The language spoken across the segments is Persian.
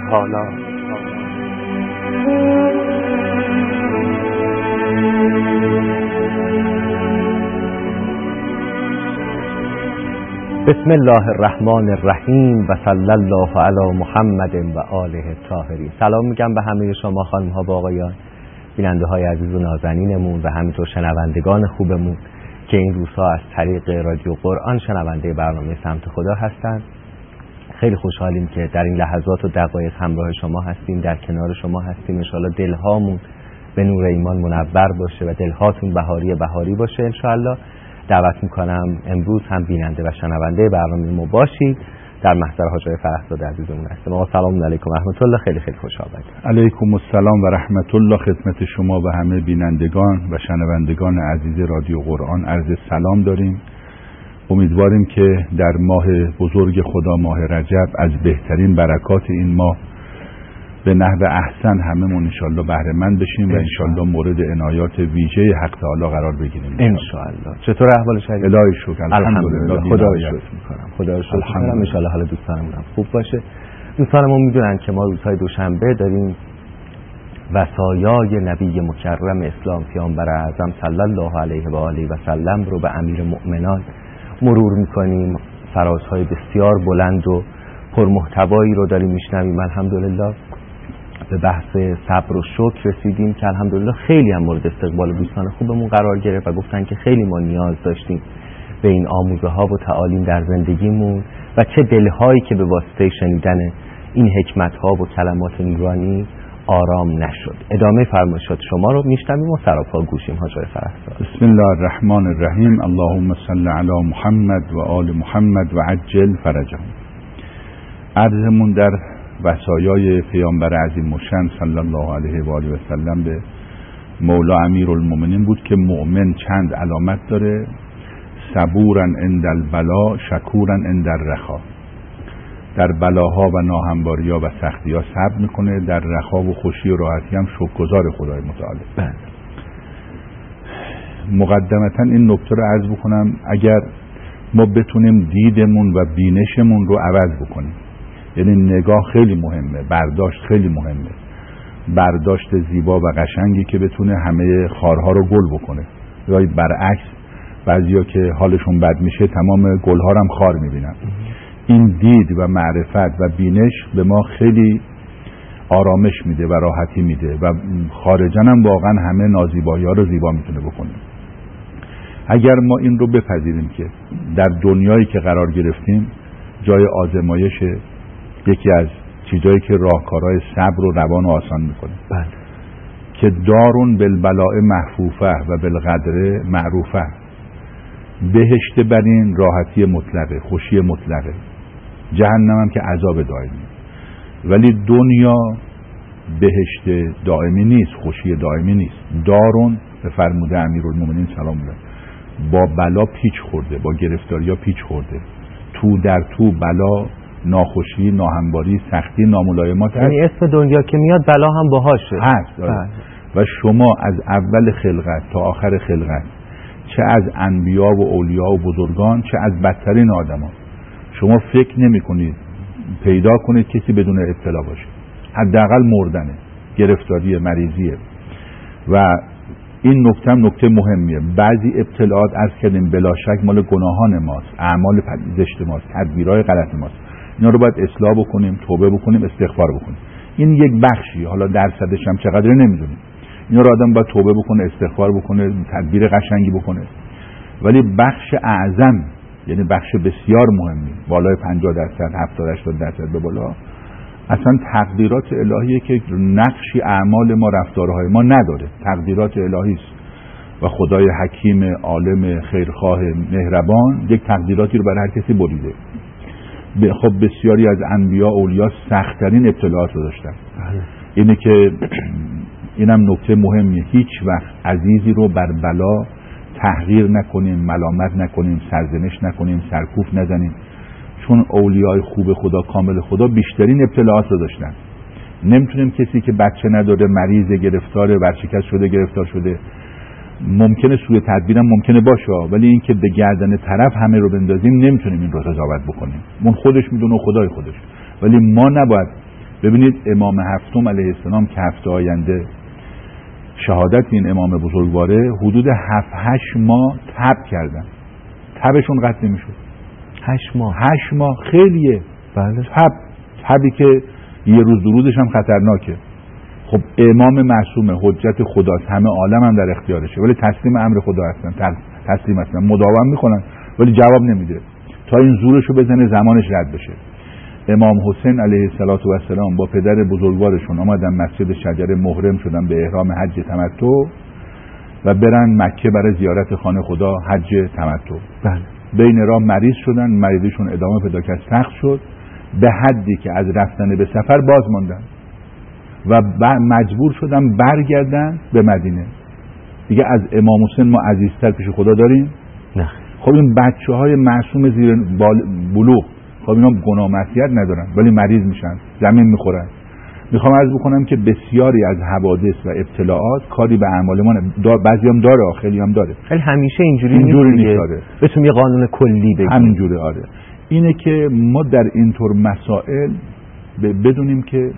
حالا. بسم الله الرحمن الرحیم و صلی الله علی محمد و آله الطاهرین. سلام میگم به همه شما خانم ها و آقایان، بیننده های عزیز و نازنینمون و همینطور شنوندگان خوبمون که این روزها از طریق رادیو قرآن شنونده برنامه سمت خدا هستند. خیلی خوشحالیم که در این لحظات و دقایق همراه شما هستیم، در کنار شما هستیم. ان شاءالله دلهامون به نور ایمان منور باشه و دلهاتون بهاری باشه ان شاءالله. دعوت میکنم امروز هم بیننده و شنونده برنامه ما باشید. در محضر حاج آقای فرخزاده عزیزمون هستیم. آقا سلام علیکم و رحمت الله. خیلی خوش آمدید. علیکم السلام و رحمت الله خدمت شما و همه بینندگان و شنوندگان عزیز رادیو قرآن عرض سلام داریم. امیدواریم که در ماه بزرگ خدا، ماه رجب، از بهترین برکات این ماه به نحو احسن هممون انشالله بهره مند بشیم و انشالله مورد عنایات ویژه حق تعالی قرار بگیریم انشالله. چطور احوال شما؟ الهی شکر، الحمدلله. خدا شکر میکنم. خدا شکر میکنم. انشالله حال دوستانمون هم خوب باشه. دوستانمون میدونن که ما روزهای دوشنبه داریم وصایای نبی مکرم اسلام پیامبر اعظم صلی الله علیه و آله و سلم رو به امیر مؤمنان مرور میکنیم. فرازهای بسیار بلند و پرمحتوایی رو داریم میشنویم. الحمدلله به بحث صبر و شکر رسیدیم که الحمدلله خیلی هم مورد استقبال دوستان خوبمون قرار گرفت و گفتن که خیلی ما نیاز داشتیم به این آموزه ها و تعالیم در زندگیمون و چه دلهایی که به واسطه شنیدن این حکمت ها و کلمات نورانی آرام نشد. ادامه فرمایشات شما رو میشنویم و سراپا گوشیم حاج آقای فرخزاده. بسم الله الرحمن الرحیم. اللهم صل علی محمد و آل محمد و عجل فرجهم. عرضمون در وصایای پیامبر عظیم الشأن صلی الله علیه و آله و سلم به مولا امیرالمومنین بود که مؤمن چند علامت داره: صبورا عند البلا، شکورا عند الرخا. در بلاها و ناهمواری‌ها و سختی‌ها صبر میکنه، در رخا و خوشی و راحتی هم شکرگزار خدای متعال. مقدمتا این نکته رو عرض بکنم، اگر ما بتونیم دیدمون و بینشمون رو عوض بکنیم، یعنی نگاه خیلی مهمه، برداشت خیلی مهمه، برداشت زیبا و قشنگی که بتونه همه خارها رو گل بکنه، یا برعکس بعضیا که حالشون بد میشه تمام گلها رو هم خار میبینن. این دید و معرفت و بینش به ما خیلی آرامش میده و راحتی میده و خارجن هم واقعا همه نازیبایی ها رو زیبا میتونه بکنه. اگر ما این رو بپذیریم که در دنیایی که قرار گرفتیم جای آزمایش، یکی از چیزایی که راهکارهای صبر و روان و آسان میکنه، که دارون بالبلاء محفوفه و بالقدر معروفه، بهشت برین راحتی مطلقه، خوشی مطلقه، جهنم هم که عذاب دائمی. ولی دنیا بهشت دائمی نیست، خوشی دائمی نیست. دارون به فرموده امیرالمومنین سلام الله با بلا پیچ خورده، با گرفتاری ها پیچ خورده، تو در تو بلا، ناخوشی، ناهمواری، سختی، ناملایمات هست. یعنی اسم دنیا که میاد بلا هم باهاشه هست. و شما از اول خلقت تا آخر خلقت، چه از انبیا و اولیا و بزرگان، چه از بدترین آدما، شما فکر نمی کنید پیدا کنید کسی بدون ابتلا باشه. حداقل مردنه، گرفتاری، مریضیه. و این نکته هم نکته مهمیه. بعضی ابتلاعات عرض کردیم بلا شک مال گناهان ماست، اعمال زشت ماست، تدبیرهای غلط ماست. اینا رو باید اصلاح بکنیم، توبه بکنیم، استغفار بکنیم. این یک بخشی، حالا درصدش هم چقدره نمیدونیم. اینا رو آدم باید توبه بکنه، استغفار بکنه، تدبیر قشنگی بکنه. ولی بخش اعظم، یعنی بخش بسیار مهمی، بالای 50%، 70-80% به بالا، اصلا تقدیرات الهیه که نقشی اعمال ما، رفتارهای ما نداره. تقدیرات الهی است و خدای حکیم، عالم، خیرخواه، مهربان یک تقدیراتی رو برای هر کسی بریده. خب بسیاری از انبیا، اولیا سخت‌ترین ابتلاعات رو داشتن. اینه که اینم نکته مهمیه، هیچ وقت عزیزی رو بر بلا تحقیر نکنیم، ملامت نکنیم، سرزنش نکنیم، سرکوف نزنیم، چون اولیای خوب خدا، کامل خدا، بیشترین ابتلاعات رو داشتن. نمیتونیم کسی که بچه نداره، مریض، گرفتار، ورشکست شده، گرفتار شده، ممکنه سوء تدبیرم ممکنه باشه، ولی این که به گردن طرف همه رو بندازیم نمیتونیم این رو قضاوت بکنیم. اون خودش میدونه و خدای خودش. ولی ما نباید ببینید امام هفتم علیه السلام که هفته آینده شهادت این امام بزرگواره، حدود 7-8 ماه تب کردن، تبشون قطع نمیشد. 8 ماه خیلیه. بله. تبی که یه روز دو روزش هم خطرناکه. خب امام معصومه، حجت خداست، همه عالم هم در اختیارشه، ولی تسلیم امر خدا هستن، تسلیم هستن، مداوم میکنن ولی جواب نمیده تا این زورشو بزنه زمانش رد بشه. امام حسین علیه السلام با پدر بزرگوارشون آمدن مسجد شجره، محرم شدن به احرام حج تمتع و برن مکه برای زیارت خانه خدا، حج تمتع. بله. بین راه مریض شدن، مریضیشون ادامه پیدا کرد، سخت شد به حدی که از رفتن به سفر باز ماندن و مجبور شدن برگردن به مدینه. دیگه از امام حسین ما عزیزتر پیش خدا داریم؟ نه. خب این بچه‌های معصوم زیر بلوغ، خب اینا گناه معصیت ندارن ولی مریض میشن، زمین میخورن. میخوام عرض بکنم که بسیاری از حوادث و ابتلاعات کاری به اعمال ما بعضی هم داره، خیلی هم داره. خیلی همیشه اینجوری نیست داره. بتونیم یه قانون کلی بگیم. همینجوره. آره. اینه که ما در اینطور مسائل بدونیم که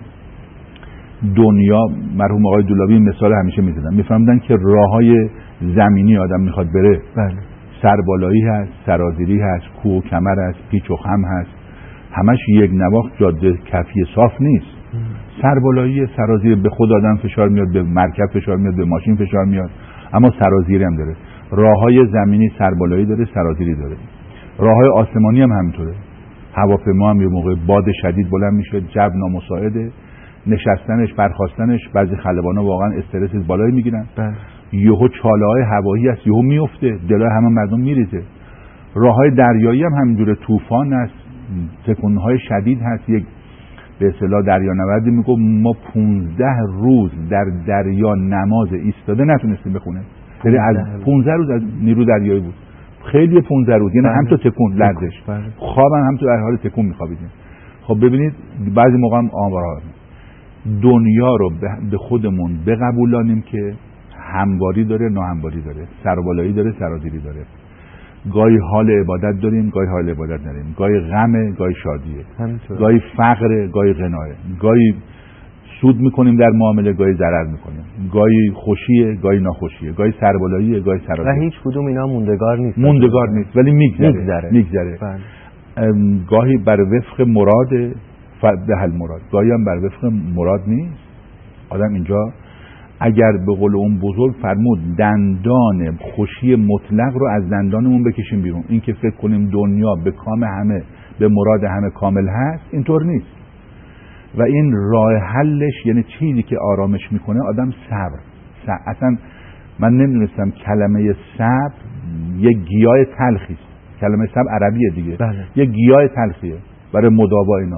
دنیا، مرحوم آقای دولابی مثال همیشه میزدن، میفهمدن که راههای زمینی آدم میخواد بره، بله، سربالایی هست، سرازیری هست، کوه و کمر هست، پیچ و خم هست، همش یک نواخت جاده کفی صاف نیست. سربالایی، سرازیری، به خود آدم فشار میاد، به مرکب فشار میاد، به ماشین فشار میاد، اما سرازیری هم داره. راههای زمینی سربالایی داره، سرازیری داره. راههای آسمانی هم همینطوره. هواپیما هم یه موقع باد شدید بلند میشه، جو نامساعده، نشستنش، برخاستنش، بعضی خلبانا واقعا استرس بالایی میگیرن. یهو چاله‌های هوایی هست، یهو میفته، دلای همه مردم میریزه. راههای دریایی هم همینجوره، طوفان هست، تکون‌های شدید هست. یک به اصطلاح دریانوردی میگه ما 15 روز در دریا نماز ایستاده نتونستیم بخونه. یعنی از 15 روز از نیرو دریایی بود. خیلی 15 روز، یعنی هم تو تکون لرزش، خوابم هم تو در حال تکون میخوابیدیم. خب ببینید بعضی موقع هم آمارها دنیا رو به خودمون بقبولانیم که همواری داره، ناهمواری داره، سربالایی داره، سرازیری داره. گاهی حال عبادت داریم، گاهی حال عبادت نداریم، گاهی غمه، گاهی شادیه، گاهی فقره، گاهی غناه، گاهی سود میکنیم در معامله، گاهی ضرر میکنیم، گاهی خوشیه، گاهی ناخوشیه، گاهی سربالاییه، گاهی سرازیریه. و هیچ کدوم اینا موندگار نیست ولی میگذره. گاهی بر وفق مراد به حل مراد، گاهی هم بر وفق مراد نیست. آدم اینجا اگر به قول اون بزرگ فرمود دندان خوشی مطلق رو از دندانمون بکشیم بیرون، این که فکر کنیم دنیا به کام همه، به مراد همه کامل هست، اینطور نیست. و این راه حلش، یعنی چیزی که آرامش میکنه آدم صبر. اصلا من نمیدونستم کلمه صبر یک گیاه تلخی است. کلمه صبر عربیه دیگه. بله. یک گیاه تلخیه برای مداوا اینا.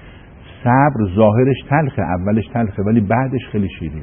صبر ظاهرش تلخه، اولش تلخه، ولی بعدش خیلی شیرینه.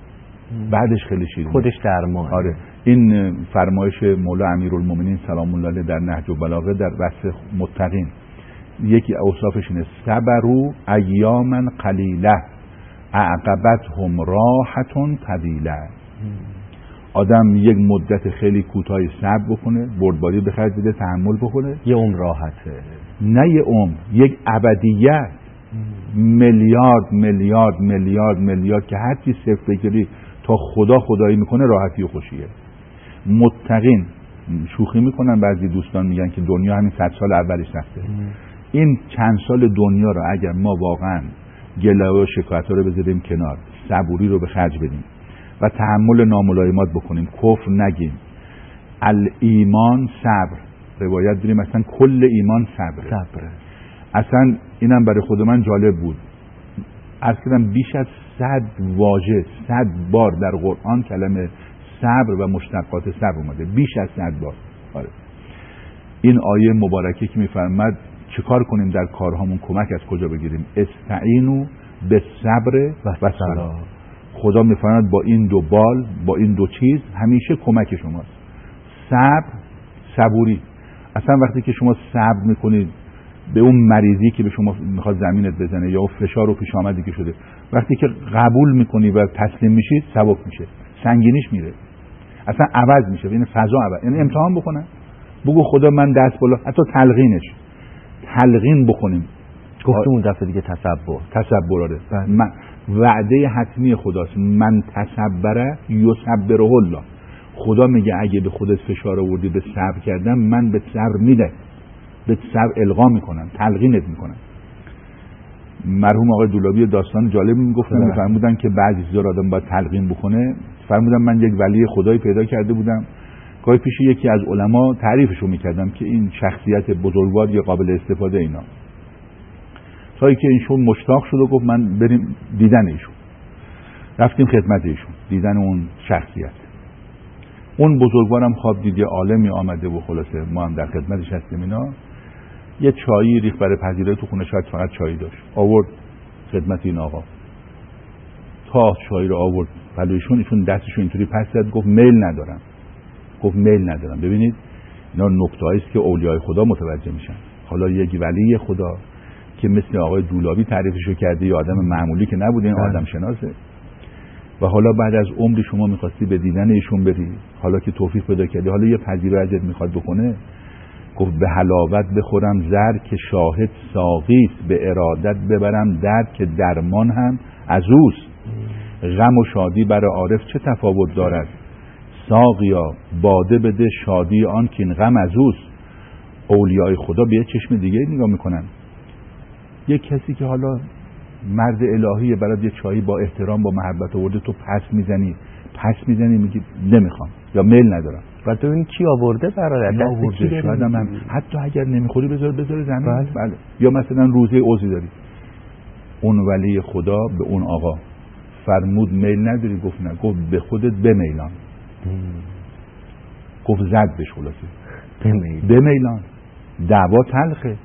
خودش درمان. آره. این فرمایش مولا امیرالمومنین سلام الله علیه در نهج البلاغه در وصف متقین، یکی اوصافش اینه: صبروا ایاما قلیله اعقبتهم راحة طویله. آدم یک مدت خیلی کوتاهی صبر بکنه، بردباری به خرج بده، تحمل بکنه، یه عمر راحته. نه یه عمر، یک ابدیت. میلیارد میلیارد میلیارد میلیارد که هر چی صفر بگیری تا خدا خدایی میکنه، راحتی و خوشیه. متقین شوخی میکنن، بعضی دوستان میگن که دنیا همین 100 سال اولش سخته. این چند سال دنیا رو اگر ما واقعا گله و شکایت رو بذاریم کنار، صبوری رو به خرج بدیم و تحمل ناملایمات بکنیم، کفر نگیم، الایمان صبر، روایت داریم مثلا کل ایمان صبره. اصلا اینم برای خود من جالب بود، عرض کردم بیش از 100 واژه، 100 بار در قرآن کلمه صبر و مشتقات صبر اومده، بیش از 100 بار. آره. این آیه مبارکه که میفرماد چیکار کنیم در کارهامون، کمک از کجا بگیریم؟ استعینوا بالصبر و صلاح. خدا میفرماد با این دو بال، با این دو چیز همیشه کمک شماست. صبر، صبوری. اصلا وقتی که شما صبر میکنید به اون مریضی که به شما میخواد زمینت بزنه یا فشار و پیش آمدی که شده، وقتی که قبول میکنی و تسلیم میشید، سبک میشه، سنگینیش میره، اصلا عوض میشه، یعنی فضا عوض. یعنی امتحان بکنن، بگو خدا من دست بالا، حتی تلقین بکنیم. گفتم اون دفعه دیگه تصبر آره. من وعده حتمی خداست، من تصبره یصبره الله. خدا میگه اگه به خودت فشار آوردی به صبر کردم، من به صبر میده، به صبر القا میکنم، تلقینت میکنم. مرحوم آقای دولابی داستان جالب میگفتن، میفرمودن که بعضی چیزا رو آدم باید تلقین بکنه. فرمودن من یک ولی خدایی پیدا کرده بودم، گاهی پیش یکی از علما تعریفشو میکردم که این شخصیت بزرگوار یا قابل استفاده اینا، تا که ایشون مشتاق شد و گفت من بریم دیدن ایشون. رفتیم خدمت ایشون، دیدن اون شخصیت. اون بزرگوارم خواب دید یه عالمی آمده و خلاصه ما هم در خدمتش هستیم اینا. یه چایی ریخت برای پذیرایی تو خونه، شاید فقط چایی داشت، آورد خدمت این آقا. تا چایی رو آورد پلویشون، ایشون دستشو اینطوری پس زد، گفت میل ندارم. ببینید اینا نکته‌ای است که اولیای خدا متوجه میشن. حالا یک ولی خدا که مثل آقای دولابی تعریفشو کرده، یه آدم معمولی که نبوده، این آدم شناسه، و حالا بعد از عمری شما می‌خواستی به دیدن ایشون بری، حالا که توفیق پیدا کردی، حالا یه پذیرایی ازت میخواد بکنه، گفت به حلاوت بخورم زر که شاهد ساقی است، به ارادت ببرم درد که درمان هم از اوست. غم و شادی برای عارف چه تفاوت دارد؟ ساقیا باده بده شادی آن که این غم از اوست. اولیای خدا به یه چشم دیگه نگاه میکنن. یک کسی که حالا مرد الهیه، برات یه چایی با احترام با محبت آورده، تو پس میزنی میگی نمیخوام یا میل ندارم. و تو این کی آورده برادر؟ آورده شاید هم حتی اگر نمیخوری بذار زمین. بله. یا مثلا روزه عوضی داری، اون ولی خدا به اون آقا فرمود میل نداری؟ گفت نه. گفت به خودت بمیلان. گفت زد بهش خلاصه بمیلان. دعوا تلخه،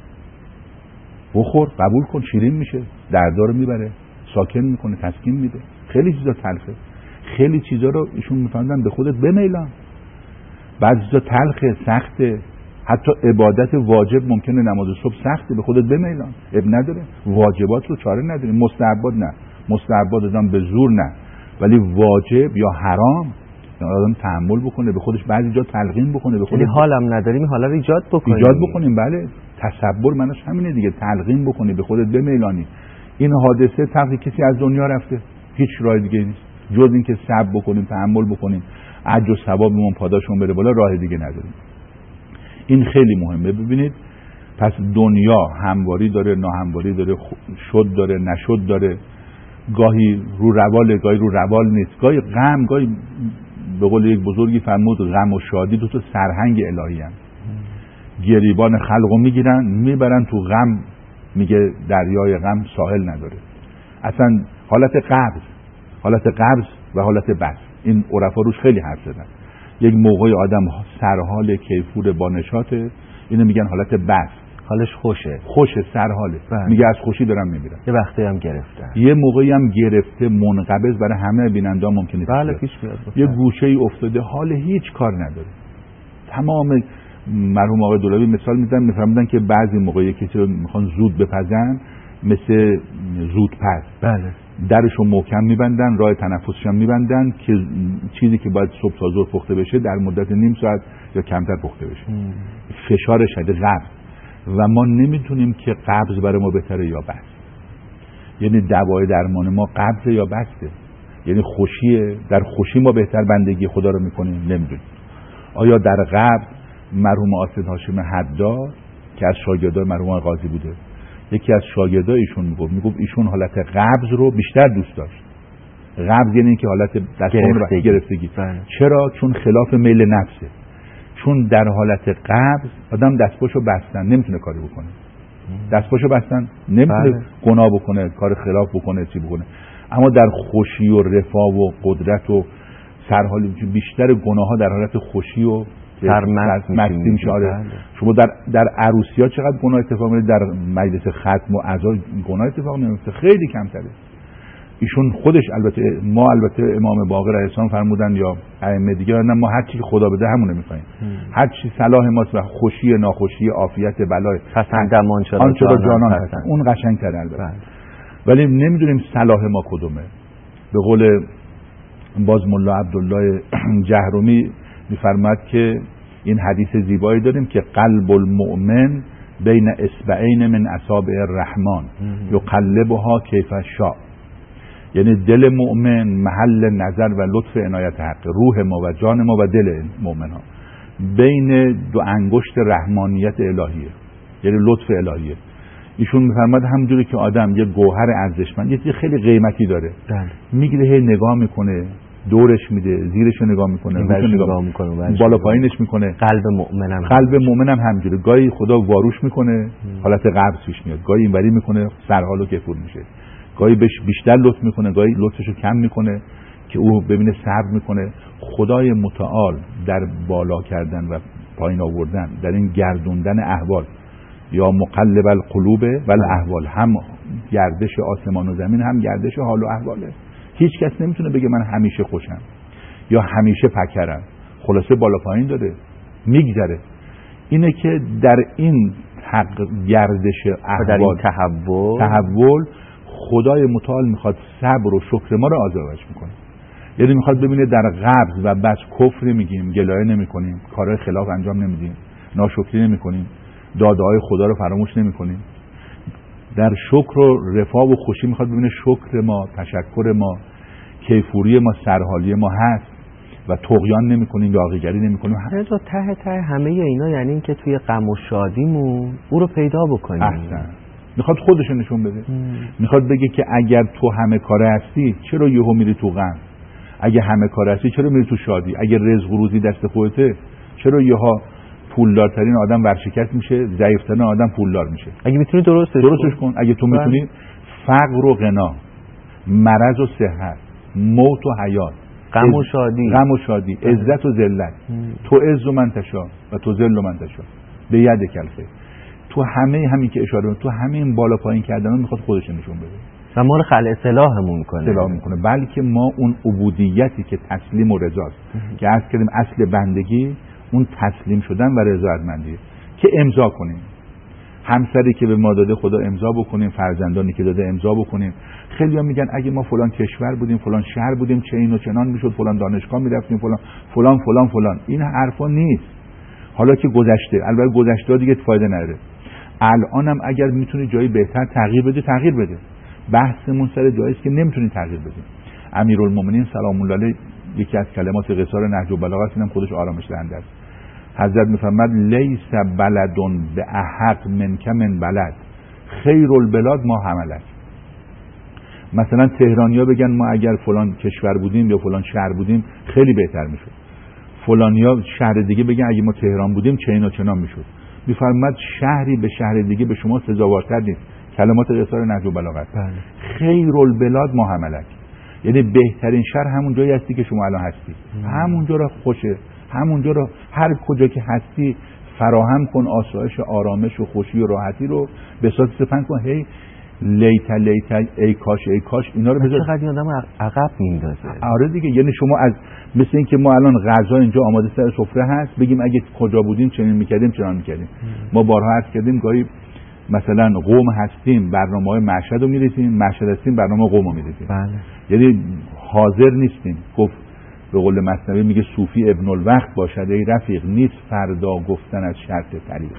بخور قبول کن، شیرین میشه، دردارو میبره، ساکن میکنه، تسکین میده. خیلی چیزا تلخه، خیلی چیزا رو ایشون میفهمدن به خودت بمیلان. بعضی چیزا تلخه، سخته، حتی عبادت واجب ممکنه نماز صبح سخته، به خودت بمیلان. اب نداره، واجبات رو چاره نداره. مستحبات نه، مستحبات آدم به زور نه، ولی واجب یا حرام آدم تحمل بکنه، به خودش بعضی جا تلقین بکنه، به خودش حالم نداریم حالا رو ایجاد بکنیم. بله، تصبر منش همینه دیگه، تلقین بکنی، به خودت بمیلانی. این حادثه تقریبا کسی از دنیا رفته، هیچ راه دیگه نیست جز اینکه صبر بکنیم، تحمل بکنیم، اجر و ثوابمون پاداشمون بره بالا، راه دیگه نداریم. این خیلی مهمه. ببینید پس دنیا همواری داره، ناهمواری داره، شد داره، نشد داره، گاهی رو رواله، گاهی رو روال نیست، گاهی غم، گاهی به قول یک بزرگی فرمود غم و شادی دو تا سرهنگ الهی هستند. گریبان خلقو میگیرن میبرن تو غم، میگه دریای غم ساحل نداره. اصلا حالت قبض و حالت بس، این عرفا روش خیلی حرف زدن. یک موقعی آدم سرحال کیفور با نشاطه، اینو میگن حالت بس، حالش خوشه سرحاله، میگه از خوشی دارم میمیرم. یه وقتی هم گرفته، یه موقعی هم گرفته، منقبض، برای همه بیننده ممکنه بله پیش بیاد. یه گوشه ای افتاده، حال هیچ کار نداره. تمام مرحوم آقای دولابی مثال میفرمودن که بعضی موقعی کسی رو میخوان زود بپزن، مثل زودپز، بله، درشو محکم میبندن، راه تنفسش هم میبندن که چیزی که باید صبح تا ظهر پخته بشه در مدت نیم ساعت یا کمتر پخته بشه. فشار شدید قبض، و ما نمیتونیم که قبض برای ما بهتره یا بس. یعنی دوای درمان ما قبض یا بسته، یعنی خوشیه، در خوشی ما بهتر بندگی خدا رو میکنیم، نمیدونیم. آیا در قبض مرحوم آصد هاشم حداد که از شاگردای مرحوم قاضی بوده، یکی از شاگردای ایشون میگفت ایشون حالت قبض رو بیشتر دوست داشت. قبض یعنی که حالت گرفتگی. چرا؟ چون خلاف میل نفسه. چون در حالت قبض آدم دستپاشو بستن نمیتونه کاری بکنه، دستپاشو بستن نمیتونه گناه بکنه، کار خلاف بکنه، چی بکنه. اما در خوشی و رفاه و قدرت و سرحالی بیشتر گناه ها در حالت خوشی و مستی میشه. شما در عروسی ها چقدر گناه اتفاق میفته، در مجلس ختم و عزا گناه اتفاق نمیفته، خیلی کمتره. ایشون خودش البته امام باقر علیه السلام فرمودن یا ائمه دیگه، ما هر چی که خدا بده همونه میخوایم، هر چی صلاح ماست و خوشی ناخوشی عافیت بلای پسندم آنچه را جانان پسند، اون قشنگ‌تره البته. ولی نمیدونیم صلاح ما کدومه. به قول باز ملا عبدالله جهرمی میفرماد که این حدیث زیبایی داریم که قلب المؤمن بین اصبعین من اصابع الرحمن یقلبها کیف شاء. یعنی دل مؤمن محل نظر و لطف عنایت حق، روح ما و جان ما و دل مؤمن ها بین دو انگشت رحمانیت الهیه، یعنی لطف الهیه. ایشون میفرماد همونجوری که آدم یه گوهر ارزشمند، یه چیز خیلی قیمتی داره، میگیره هی نگاه میکنه، دورش میده، زیرش رو نگاه میکنه، نگاه میکنه، بالا پایینش میکنه. قلب مؤمنم همینجوره، گاهی خدا واروش میکنه حالت قبض پیش میاد، گاهی اینوری میکنه سرحال و کفور میشه، گاهی بهش بیشتر لطف میکنه، گاهی لطفشو کم میکنه که او ببینه صبر میکنه. خدای متعال در بالا کردن و پایین آوردن، در این گردوندن احوال، یا مقلب القلوب و الاحوال، هم گردش آسمان و زمین هم گردش حال و احواله. هیچ کس نمیتونه بگه من همیشه خوشم یا همیشه پکرم، خلاصه بالا پایین داره، میگذره. اینه که در این گردش احوال، تحول خدای متعال میخواد صبر و شکر ما رو آزمایش میکنه. یعنی میخواد ببینه در قبض و بس کفر میگیم، گلایه نمیکنیم، کارهای خلاف انجام نمیدیم، ناشکری نمیکنیم، داده‌های خدا رو فراموش نمیکنیم. در شکر و رفاه و خوشی میخواد ببینه شکر ما، تشکر ما، کیفوری ما، سرحالی ما هست و طغیان نمیکنیم، یاغیگری نمیکنیم. حتی ته همه اینا یعنی این که توی غم و شادیمون او رو پیدا بکنیم. احسن. میخواد خودش نشون بده. میخواد بگه که اگر تو همه کاره هستی چرا یهو میری تو غم؟ اگه همه کاره هستی چرا میری تو شادی؟ اگه رزق و روزی دست خودته چرا یهو پولدارترین آدم ورشکست میشه، ضعیفترین آدم پولدار میشه؟ اگه میتونی درستش کن. اگه تو میتونی فقر و غنا، مرض و صحت، موت و حیات، غم و شادی، عزت و ذلت، تو عز و من تشا و تو ذل و من تشا به ید کلفه، تو همه همین که اشاره تو همین بالا پایین کردن میخواد خودش نشون بده و ما رو خلع اصلاحمون میکنه. بلکه ما اون عبودیتی که تسلیم و رضاست که عرض کردیم اصل بندگی اون تسلیم شدن و رضایتمندیه که امضا کنیم. همسری که به ما داده خدا امضا بکنیم، فرزندانی که داده امضا بکنیم. خیلی‌ها میگن اگه ما فلان کشور بودیم، فلان شهر بودیم، چه این و چنان میشد، فلان دانشگاه میرفتیم، فلان. این حرفا نیست. حالا که گذشته، البته گذشته دیگه فایده نداره. الانم اگر میتونی جایی بهتر تغییر بده. بحثمون سر جایی است که نمیتونی تغییر بدی. امیرالمومنین سلام الله علیه یکی از کلمات قصار نهج البلاغه اینم خودش آرامش دهنده است. حضرت میفرماد لیس بلدون به احق من بلد خیر البلاد ما حملت. مثلا تهرانیا بگن ما اگر فلان کشور بودیم یا فلان شهر بودیم خیلی بهتر میشد. فلانیا شهر دیگه بگن اگه ما تهران بودیم چه و چنان میشد. میفرماد شهری به شهر دیگه به شما سزاوارتر نیست. کلمات قصار نهج البلاغه. خیر البلاد ما حملت، یعنی بهترین شهر همون جایی هستی که شما الان هستی. همونجا را خوشه، همونجا را هر کجا که هستی فراهم کن آسایش، آرامش و خوشی و راحتی رو به صورت سپند کن. هی لیت ای کاش اینا رو بذار. چقدر آدم عقب میندازه. آره دیگه، یعنی شما از مثل این که ما الان غذا اینجا آماده سر سفره هست بگیم اگه کجا بودیم چنین میکردیم چنان میکردیم. ما بارها عرض کردیم گاهی مثلا قوم هستیم برنامه‌های مشهد رو می‌ریزیم، مشهد هستیم برنامه قوم رو می‌ریزیم. بله. یعنی حاضر نیستیم. گفت به قول مثنوی میگه صوفی ابن الوقت باشد ای رفیق، نیست فردا گفتن از شرط طریق.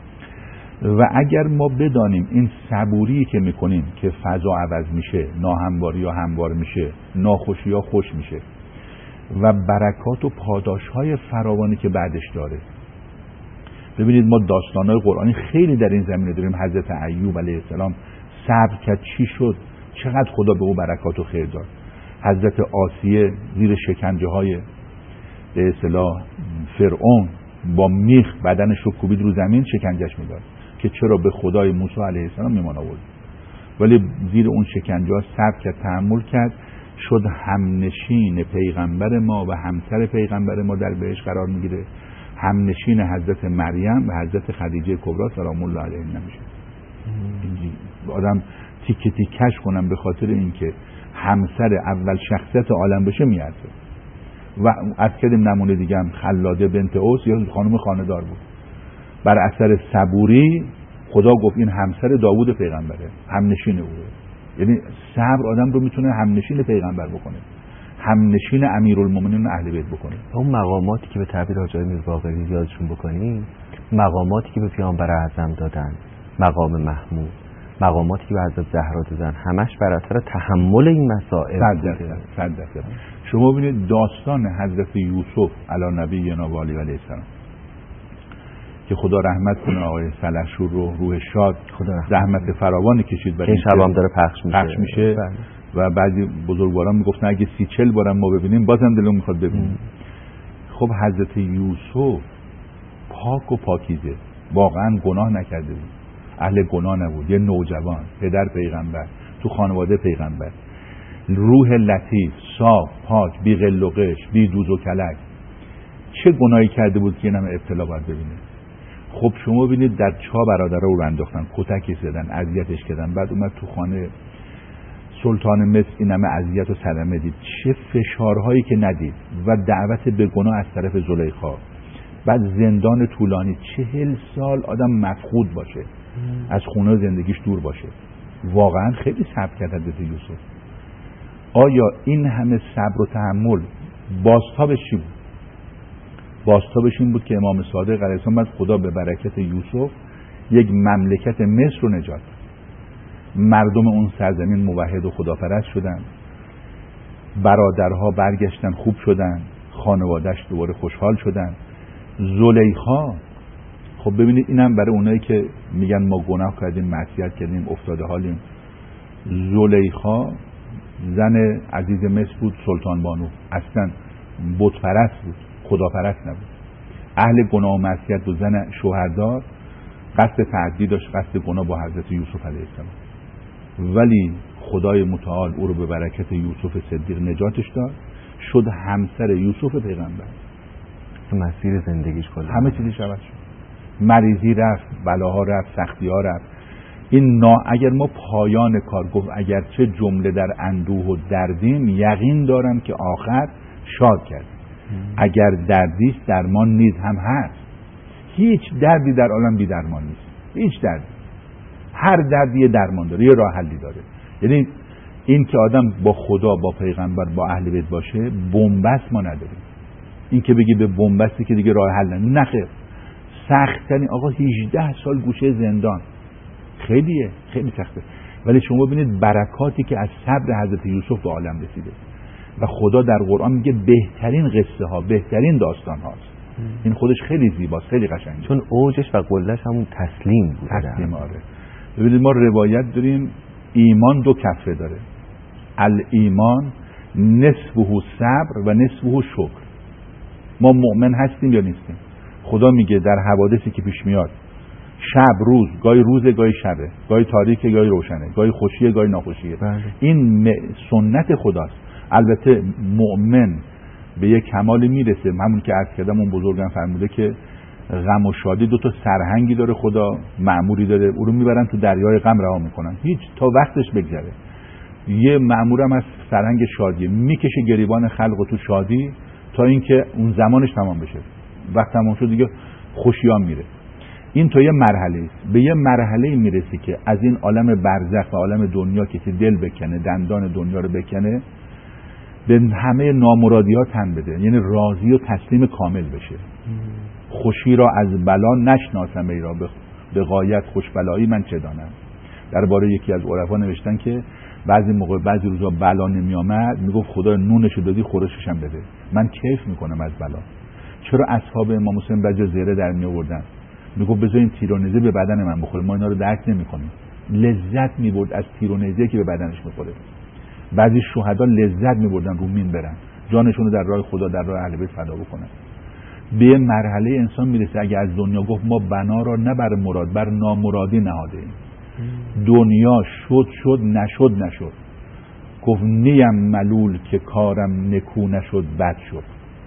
و اگر ما بدانیم این صبوری که میکنیم که فضا عوض میشه، ناهمواری یا هموار میشه، ناخوشی یا خوش میشه و برکات و پاداشهای فراوانی که بعدش داره. ببینید ما داستانهای قرآنی خیلی در این زمینه داریم. حضرت ایوب علیه السلام صبر کرد، چی شد؟ چقدر خدا به او برکات و خیر داد. حضرت آسیه زیر شکنجه های به اصطلاح فرعون با میخ بدنش رو کوبید رو زمین شکنجهش میداد که چرا به خدای موسی علیه السلام میمان آورد، ولی زیر اون شکنجه ها صبر کرد، تحمل کرد، شد همنشین پیغمبر ما و همسر پیغمبر ما در بهشت قرار میگیره. همنشین حضرت مریم و حضرت خدیجه کبری سلام الله علیها نمیشه. آدم تیکه تیکش کنم به خاطر اینکه همسر اول شخصیت عالم بشه میارزه. و از کردیم نمونه دیگه هم خلاده بنت اوس یا خانم خانه‌دار بود. بر اثر صبوری خدا گفت این همسر داوود پیغمبره، همنشین اوه. یعنی صبر آدم رو میتونه همنشین پیغمبر بکنه، همنشین امیرالمومنین اهل بیت بکنه. اون مقاماتی که به تعبیر حاج میرباقری یادشون بکنیم، مقاماتی که به پیامبر اعظم دادن، مقام محمود، مقاماتی که به حضرت زهرا دادن، همش بر اثر تحمل این مسائل بوده. 100%. شما ببینید داستان حضرت یوسف علی نبینا و علیه السلام که خدا رحمت کنه آقای سلحشور رو، روح شاد، زحمت فراوانی کشید برای این شب هم داره پخش میشه. و بعضی بزرگواران میگفتن اگه 30-40 بارم ما ببینیم بازم دلمون میخواد ببینیم. خب حضرت یوسف پاک و پاکیزه، واقعا گناه نکرده بود، اهل گناه نبود، یه نوجوان، پدر پیغمبر، تو خانواده پیغمبر، روح لطیف، صاف، پاک، بی غل و غش، بی دوز و کلک. چه گناهی کرده بود که این همه ابتلا باید ببینه؟ خب شما ببینید در چاه برادرها رو انداختن، کتکی زدن، اذیتش کردن، بعد اومد تو خانه سلطان مصر، این همه اذیت و صدمه دید، چه فشارهایی که ندید و دعوت به گناه از طرف زلیخا، بعد زندان طولانی، 40 سال آدم مفقود باشه، از خونه زندگیش دور باشه. واقعا خیلی صبر کرد حضرت یوسف. آیا این همه صبر و تحمل بازتابش چی بود؟ بازتابش این بود که امام صادق علیه السلام خدا به برکت یوسف یک مملکت مصر رو نجات داد. مردم اون سرزمین موحد و خداپرست شدن، برادرها برگشتن خوب شدن، خانواده‌اش دوباره خوشحال شدن. زلیخا، خب ببینید اینم برای اونایی که میگن ما گناه کردیم، معصیت کردیم، افتاده حالیم. زلیخا زن عزیز مصر بود، سلطان بانو، اصلا بت پرست بود، خداپرست نبود، اهل گناه و معصیت بود، زن شوهردار، قصد تعدی داشت، قصد گناه با حضرت یوسف علیه السلام. ولی خدای متعال او رو به برکت یوسف صدیق نجاتش داد، شد همسر یوسف پیغمبر. مسیر زندگیش کلا همه چیزش عوض شد، مریضی رفت، بلاها رفت، سختی ها رفت. این اگر ما پایان کار گفت اگرچه جمله در اندوه و دردیم، یقین دارم که آخر شاد کرد. اگر دردیست درمان نیز هم هست. هیچ دردی در عالم بی درمان نیست، هیچ دردی. هر دردی یه درمان داره، یه راه حلی داره. یعنی این که آدم با خدا، با پیغمبر، با اهل بیت باشه، بنبست ما نداریم. این که بگی به بنبستی که دیگه راه حل نه، خیر. سخت‌ترین آقا 18 سال گوشه زندان خیلیه، خیلی سخته. ولی شما ببینید برکاتی که از صبر حضرت یوسف به عالم رسیده و خدا در قرآن میگه بهترین قصه ها، بهترین داستان هاست. این خودش خیلی زیباست، خیلی قشنگه، چون اوجش و قلهش همون تسلیم بود. تسلیم، آره. ببینید ما روایت داریم ایمان 2 کفه داره، الایمان نصفه صبر و نصفه شکر. ما مؤمن هستیم یا نیستیم؟ خدا میگه در حوادثی که پیش میاد، شب روز، گاهی روزه گاهی شبه، گاهی تاریکه گاهی روشنه، گاهی خوشیه گاهی ناخوشیه. این سنت خداست. البته مؤمن به یک کمالی میرسه، همون که عرض کردم اون بزرگان فرموده که غم و شادی 2 سرهنگی داره خدا، مأموری داره، او رو میبرن تو دریای غم رها میکنن هیچ تا وقتش بگذره. یه مأمورم از سرهنگ شادی میکشه گریبان خلق و تو شادی تا اینکه اون زمانش تمام بشه. وقت تمام شد دیگه خوشیان میره. این تا یه مرحله است. به یه مرحله میرسی که از این عالم برزخ و عالم دنیا که دل بکنه، دندان دنیا رو بکنه، به همه نامرادی ها تن بده، یعنی راضی و تسلیم کامل بشه. خوشی را از بلا نشناسم ای را به غایت خوشبلایی من چه دانم. درباره یکی از عرفا نوشتن که بعضی موقع بعضی روزا بلا نمی آمد، میگفت خدا نونشو دادی خورشش هم بده، من کیف میکنم از بلا. چرا اصحاب امام حسین بعضی زهره در می آوردن، میگفت بذارین تیر و نیزه به بدن من بخوره، ما اینا رو درک نمیکنیم. لذت میبرد از تیر و نیزه که به بدنش میخوره. بعضی شهدا لذت میبردن رو مین برن، جانشون رو در راه خدا، در راه اهل بیت فدا بکنن. به مرحله انسان میرسه اگه از دنیا گفت ما بنا را نه بر مراد بر نامرادی نهاده ایم. دنیا شد نشد. گفت نیم ملول که کارم نکو نشد بد شد.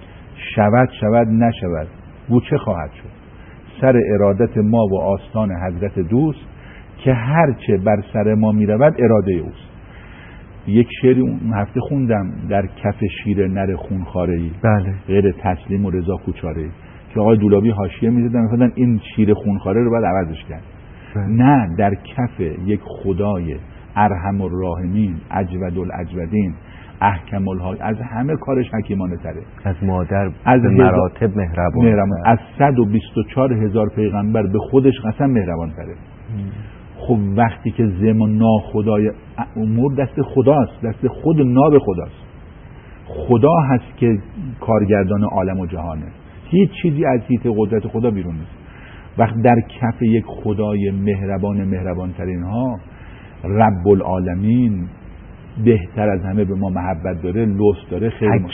شود نشود گو چه خواهد شد. سر ارادت ما و آستان حضرت دوست، که هرچه بر سر ما میرود اراده اوست. یک شعری اون هفته خوندم در کف شیر نر خونخواره‌ای، بله، غیر تسلیم و رضا کوچاره‌ای، که آقای دولابی حاشیه می‌زدن می‌گفتن این شیر خونخواره رو باید عوضش کرد. نه، در کف یک خدای ارحم الراحمین، اجود الاجودین، احکم الحاکم، از همه کارش حکیمانه تره، از مادر از به مراتب مهربان، از 124,000 پیغمبر به خودش قسم مهربان تره. خب وقتی که زم ناخدای امور دست خداست، دست خود ناب خداست، خدا هست که کارگردان عالم و جهانه، هیچ چیزی از حیط قدرت خدا بیرون نیست. وقت در کف یک خدای مهربان ترین ها، رب العالمین، بهتر از همه به ما محبت داره، لطف داره،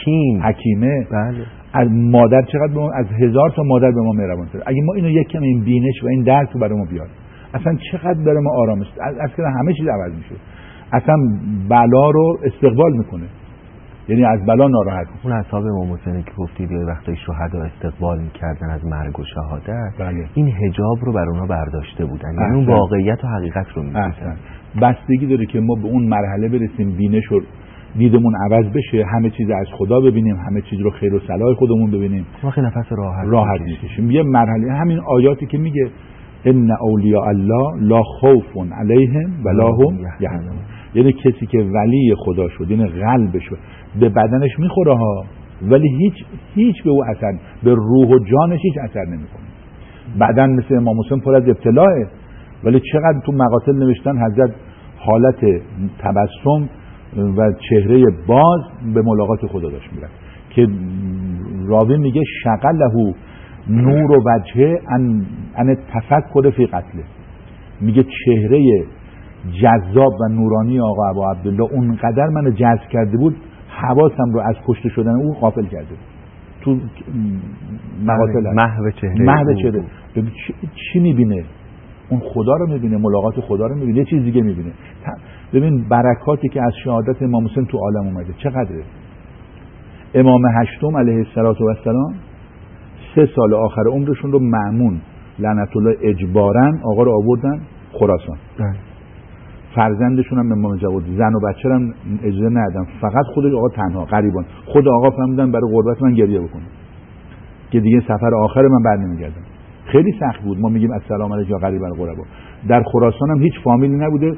حکیمه. بله. از مادر چقدر به ما، از 1000 تا مادر به ما مهربان تره. اگه ما اینو یک کم این بینش و این درک رو برای ما بیاد، اصلا چقدر برای ما آرامش، اصلا همه چیز عوض میشه، اصلا بلا رو استقبال میکنه، یعنی از بلا ناراحت. اون اصحاب امام حسین که گفتید یه وقتای شهدا استقبال میکردن از مرگ و شهادت، بله. این حجاب رو بر اونها برداشته بودن، یعنی اون واقعیت و حقیقت رو می‌دیدن. بستگی داره که ما به اون مرحله برسیم، بینش و دیدمون عوض بشه، همه چیز از خدا ببینیم، همه چیز رو خیر و صلاح خودمون ببینیم، وقتی نفس راحت میکشیم. یه مرحله همین آیاتی که میگه ان اولیاء الله لا خوف علیهم ولا هم یحزنون، یعنی کسی که ولی خدا شد، یعنی قلبش به بدنش میخوره ها، ولی هیچ به او اثر، به روح و جانش هیچ اثر نمیکنه. بدن مثل امام حسین پر از ابتلاءه، ولی چقدر تو مقاتل نوشتن حضرت حالت تبسم و چهره باز به ملاقات خدا داشت میرفت، که راوی میگه شغله نور و وجهه ان تفکر فی قتله، میگه چهره جذاب و نورانی آقا ابو عبدالله اونقدر منو جذب کرده بود، حواسم رو از کشته شدن او غافل کرده بود. تو مقاتل محو چهره چی میبینه؟ اون خدا رو میبینه، ملاقات خدا رو میبینه، یه چیز دیگه میبینه. ببین برکاتی که از شهادت امام حسین تو عالم اومده چقدره. امام هشتم علیه السلام 3 سال آخر عمرشون رو مأمون لعنت الله اجباراً آقا رو آوردن خراسان. فرزندشون هم امام جواد، زن و بچه هم اجازه ندادن، فقط خودش آقا تنها غریبان. خود آقا فهمیدن برای غربت من گریه بکنه که دیگه سفر آخر من برنمیگردم. خیلی سخت بود. ما میگیم السلام علیک یا غریبان غربا. در خراسان هم هیچ فامیلی نبوده،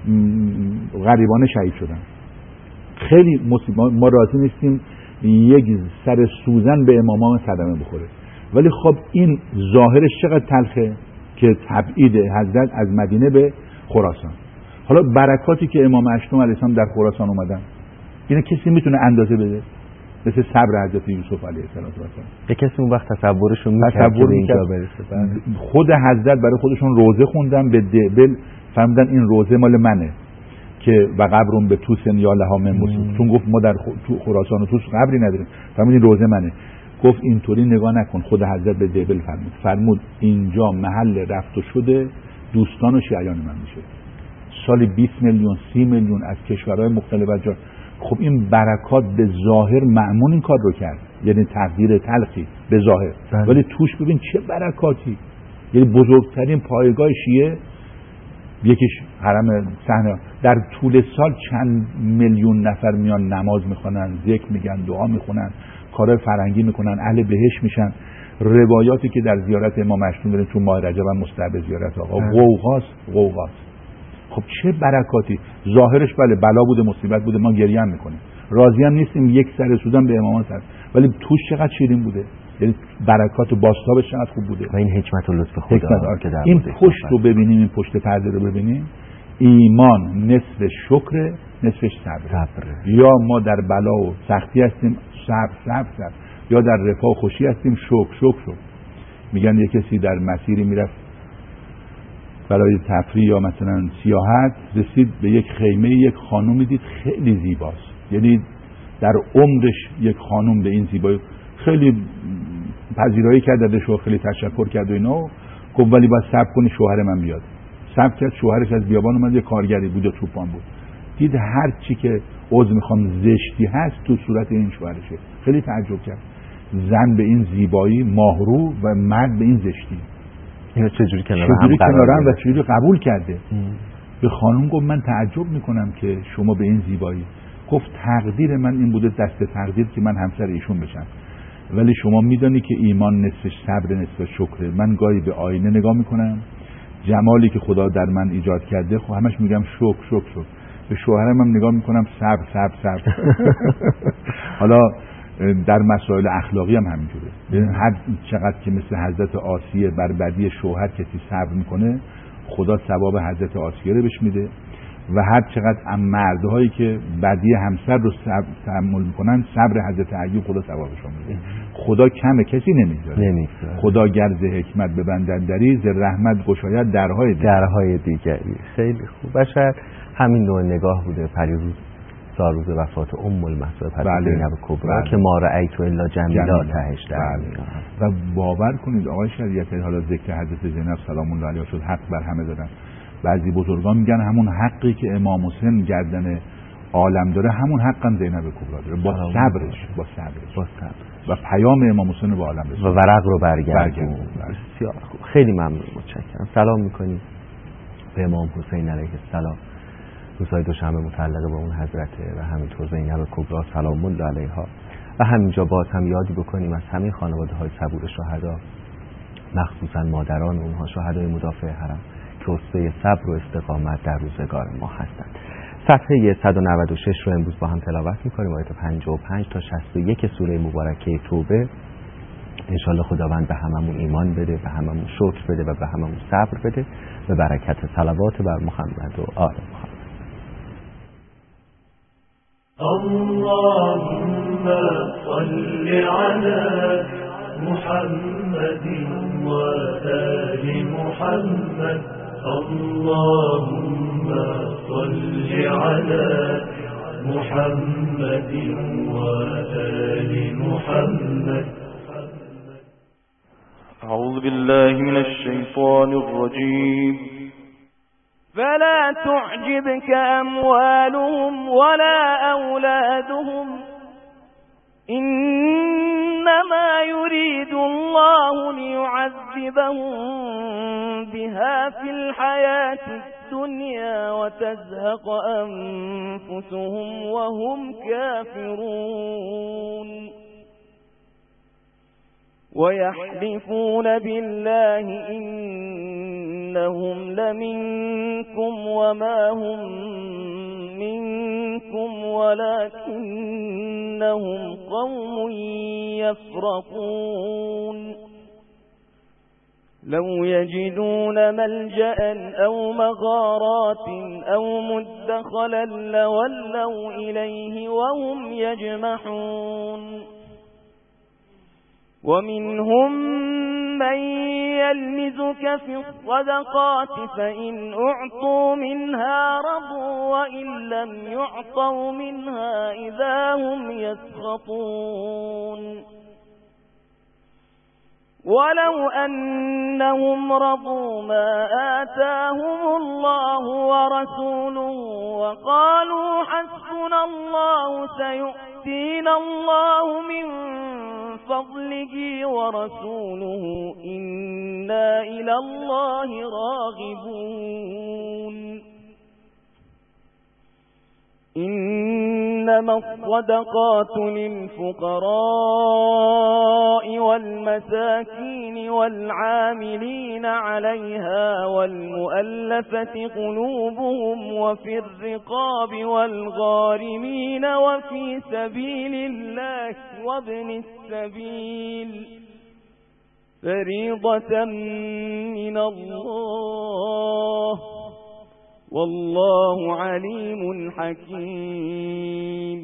غریبانه شهید شدن. خیلی ما راضی نیستیم یک سر سوزن به امامان صدمه بخوره، ولی خب این ظاهرش چقدر تلخه که تبعید حضرت از مدینه به خراسان. حالا برکاتی که امام هشتم علیه السلام در خراسان اومدن، اینه کسی میتونه اندازه بده؟ مثل صبر حضرت یوسف علیه السلام. یه کسی اون وقت تصورشون میکرد که اینجا برسه. خود حضرت برای خودشون روزه خوندن، به دبل فهمیدن این روزه مال منه که و قبرون به توسن یا لها من مسلم، چون گفت ما در تو خراسان و توس قبری نداریم، فهمیدین روزه منه. گفت اینطوری نگاه نکن. خود حضرت به دبل فرمود اینجا محل رفت و شده دوستان و شیعیان من میشه. سالی 20 میلیون 30 میلیون از کشورهای مختلف از جا. خب این برکات به ظاهر مأمون این کار رو کرد، یعنی تقدیر تلخی به ظاهر، ولی توش ببین چه برکاتی. یعنی بزرگترین پایگاه شیعه یکیش حرم صحنه، در طول سال چند میلیون نفر میان نماز میخونن، ذکر میگن، دعا میخونن، کارهای فرهنگی میکنن، اهل بهشت میشن. روایاتی که در زیارت امام هشتم داریم تو ماه رجب هم مستحب زیارت آقا، غوغاست. خب چه برکاتی. ظاهرش بله بلا بوده، مصیبت بوده، ما گریه هم میکنیم، راضی هم نیستیم، یک سر سوزن به امامان سر، ولی توش چقدر شیرین بوده. یعنی برکات و بازتابش چقدر خوب بوده. و این حکمت و لطف خدا که در این پشت رو ببینیم، این پشت پرده رو ببینیم. ایمان نصف شکر، نصفش صبر. یا ما در بلا و سختی هستیم، صبر، یا در رفاه و خوشی هستیم، شکر. میگن یه کسی در مسیری میرفت برای تفریح یا مثلا سیاحت، رسید به یک خیمه، یک خانومی دید خیلی زیباست، یعنی در عمرش یک خانوم به این زیبایی، خیلی پذیرایی کرد ازش و خیلی تشکر کرد و اینا. گفت ولی باید صبر کنی شوهر من بیاد. صبر کرد، شوهرش از بیابان اومد، یه کارگری بود و توپان بود، دید هر چی که عذر میخوام زشتی هست تو صورت این شوهرشه. خیلی تعجب کرد، زن به این زیبایی ماهرو و مرد به این زشتی، اینا چجوری کنار هم و چجوری قبول کرده. به خانم گفت من تعجب میکنم که شما به این زیبایی. گفت تقدیر من این بوده، دست تقدیر که من همسر ایشون بشم، ولی شما میدانی که ایمان نصفش صبر، نصفش شکره. من گاهی به آینه نگاه میکنم، جمالی که خدا در من ایجاد کرده، خب همش میگم شکر. به شوهرم هم نگاه میکنم صبر صبر صبر. حالا در مسائل اخلاقی هم همینجوره. هر چقدر که مثل حضرت آسیه بر بدی شوهر کسی صبر میکنه، خدا ثواب حضرت آسیه رو بهش میده، و هر چقدر مردهایی که بدی همسر رو تحمل میکنن، صبر حضرت ایوب خدا ثوابشون میده. خدا کم کسی نمیذاره. خدا گر ز حکمت ببندد دری، ز رحمت گشاید درهای دیگری. خیلی خوب. بشر همین نوع نگاه بوده. پریروز روز وفات ام المحصول حضرت زینب کبرا که ما رأیت الا جمیلا تهش در و باور کنید آقای شریعتی، حالا ذکر حضرت زینب سلام الله علیها شد، حق بر همه دادن. بعضی بزرگان میگن همون حقی که امام حسین گردن عالم داره، همون حق هم زینب کبرا داره، با صبرش و پیام امام حسین به عالم رسید و ورق رو برگردون. بسیار خوب، خیلی ممنون، متشکرم. سلام میکنیم به امام حسین علیه السلام. روزهای دوشنبه متعلق به اون حضرته و همینطور زینب کبرا سلام الله علیها. و همینجا باز هم یادی بکنیم از همه خانواده‌های صبور شهدا، مخصوصا مادران اونها، شهدای مدافع حرم که اسوه صبر و استقامت در روزگار ما هستند. صفحه 196 رو امروز با هم تلاوت می‌کنیم، آیات 55 تا 61 سوره مبارکه توبه. انشالله خداوند به هممون ایمان بده، به هممون شکر بده و به هممون صبر بده، به برکت صلوات بر محمد و آل محمد. اللهم صل على محمد وآل محمد. اللهم صل على محمد وآل محمد. أعوذ بالله من الشيطان الرجيم. فلا تعجبك أموالهم ولا أولادهم، إنما يريد الله ليعذبهم بها في الحياة الدنيا وتزهق أنفسهم وهم كافرون. ويحلفون بالله إنهم لمنكم وما هم منكم ولكنهم قوم يفرقون. لو يجدون ملجأ أو مغارات أو مدخلا لولوا إليه وهم يجمحون. ومنهم من يلمزك في الصدقات فإن أعطوا منها رضوا وإن لم يعطوا منها إذا هم يسخطون. ولو أنهم رضوا ما آتاهم الله ورسوله وقالوا حسبنا الله سيؤتينا الله من فضله ورسوله إنا إلى الله راغبون. إنما الصدقات للفقراء والمساكين والعاملين عليها والمؤلفة قلوبهم وفي الرقاب والغارمين وفي سبيل الله وابن السبيل فريضة من الله والله عليم حكيم.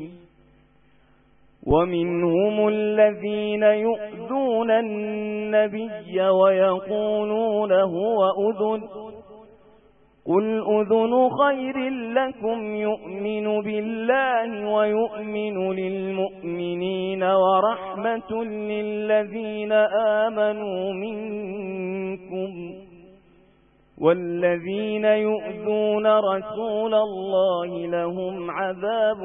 ومنهم الذين يؤذون النبي ويقولون هو أذن قل أذن خير لكم يؤمن بالله ويؤمن للمؤمنين ورحمة للذين آمنوا منكم والذين يؤذون رسول الله لهم عذاب